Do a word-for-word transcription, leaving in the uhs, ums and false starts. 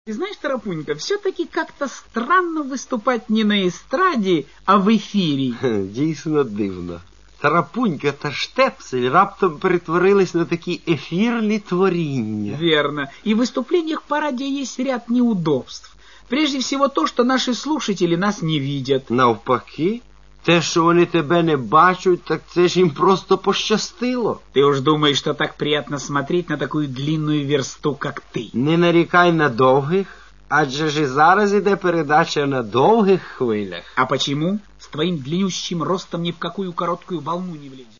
Ты знаешь, Тарапунька, все-таки как-то странно выступать не на естраді, а в ефірі. Дійсно дивно. Тарапунька та Штепсель раптом перетворились на такі ефірні творіння. Верно. И в выступлениях по радио есть ряд неудобств. Прежде всего то, что наши слушатели нас не видят. Навпаки, те, що вони тебе не бачать, так це ж їм просто пощастило. Ты уж думаешь, что так приятно смотреть на такую длинную версту, как ты. Не нарікай на довгих, адже ж і зараз іде передача на довгих хвилях. А почему? С твоим длиннющим ростом ни в какую короткую волну не влезет.